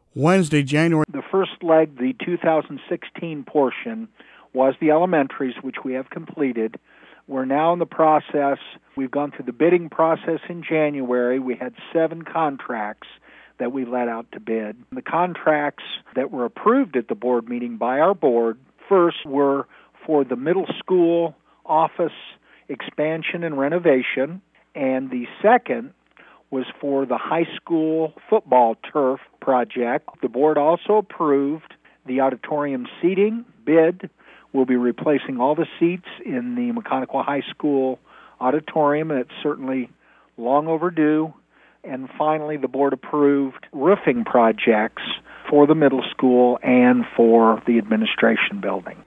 Wednesday, January. The first leg, the 2016 portion, was the elementaries, which we have completed. We're now in the process. We've gone through the bidding process in January. We had 7 contracts that we let out to bid. The contracts that were approved at the board meeting by our board first were for the middle school office expansion and renovation, and the second was for the high school football turf project. The board also approved the auditorium seating bid. We'll be replacing all the seats in the Mechanical High School auditorium, and it's certainly long overdue. And finally, the board approved roofing projects for the middle school and for the administration building.